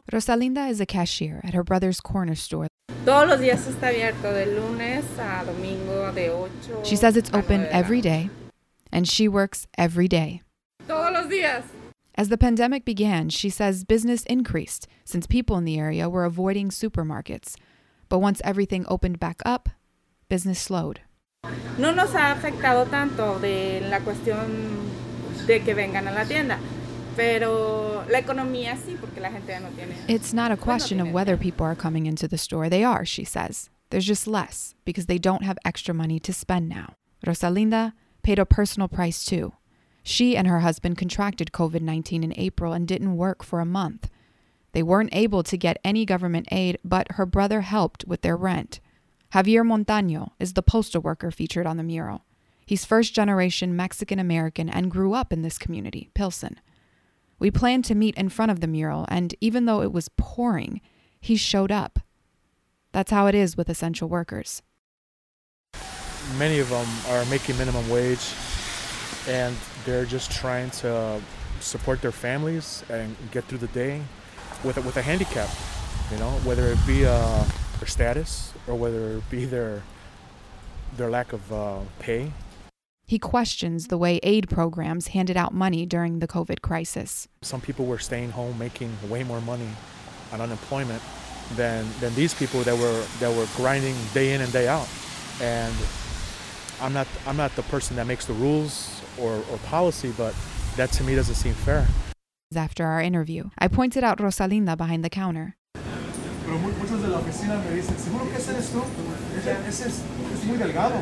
Rosalinda is a cashier at her brother's corner store. Todos los días está abierto, de lunes a domingo, de 8. She says it's open every day, and she works every day. Todos los días. As the pandemic began, she says business increased since people in the area were avoiding supermarkets. But once everything opened back up, business slowed. No nos ha afectado tanto de la cuestión de que vengan a la tienda. Pero la economía sí, porque la gente ya no tiene. It's not a question of whether people are coming into the store. They are, she says. There's just less because they don't have extra money to spend now. Rosalinda paid a personal price too. She and her husband contracted COVID-19 in April and didn't work for a month. They weren't able to get any government aid, but her brother helped with their rent. Javier Montaño is the postal worker featured on the mural. He's first-generation Mexican-American and grew up in this community, Pilsen. We planned to meet in front of the mural, and even though it was pouring, he showed up. That's how it is with essential workers. Many of them are making minimum wage, and they're just trying to support their families and get through the day with a handicap, whether it be their status or whether it be their lack of pay. He questions the way aid programs handed out money during the COVID crisis. Some people were staying home making way more money on unemployment than these people that were grinding day in and day out. And I'm not the person that makes the rules or policy, but that to me doesn't seem fair. After our interview, I pointed out Rosalinda behind the counter. Pero muchos de la oficina me dicen, ¿seguro que ese eres tú? Ese es muy delgado.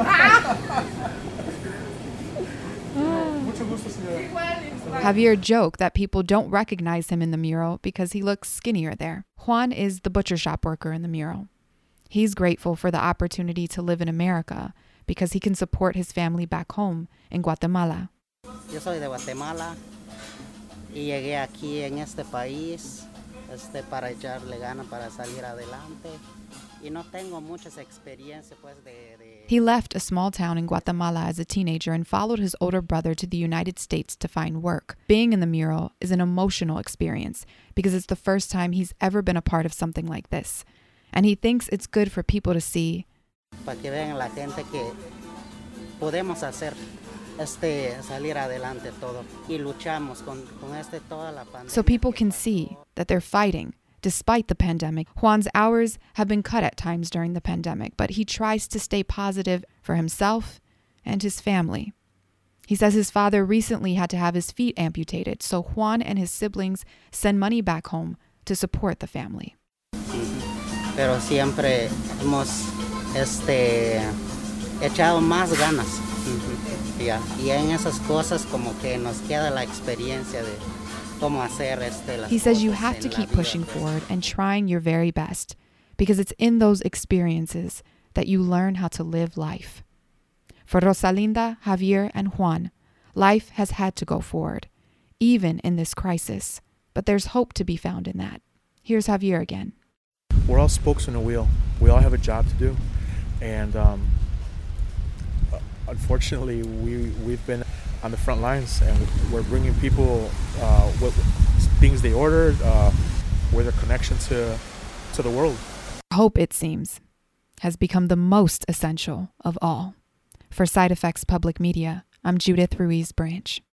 Javier joked that people don't recognize him in the mural because he looks skinnier there. Juan is the butcher shop worker in the mural. He's grateful for the opportunity to live in America because he can support his family back home in Guatemala. Yo soy de Guatemala y llegué aquí en este país para echarle ganas para salir adelante. Y no tengo muchas experiencias pues de. He left a small town in Guatemala as a teenager and followed his older brother to the United States to find work. Being in the mural is an emotional experience because it's the first time he's ever been a part of something like this. And he thinks it's good for people to see. Para que vean la gente que podemos hacer salir adelante todo y luchamos con toda la pandemia. So people can see that they're fighting. Despite the pandemic, Juan's hours have been cut at times during the pandemic, but he tries to stay positive for himself and his family. He says his father recently had to have his feet amputated, so Juan and his siblings send money back home to support the family. Pero siempre hemos echado más ganas. Y en esas cosas como que nos queda la experiencia de He says you have to keep pushing forward and trying your very best because it's in those experiences that you learn how to live life. For Rosalinda, Javier, and Juan, life has had to go forward, even in this crisis. But there's hope to be found in that. Here's Javier again. We're all spokes in a wheel. We all have a job to do. And unfortunately, we've been on the front lines, and we're bringing people what things they ordered, with a connection to the world. Hope, it seems, has become the most essential of all. For Side Effects Public Media, I'm Judith Ruiz Branch.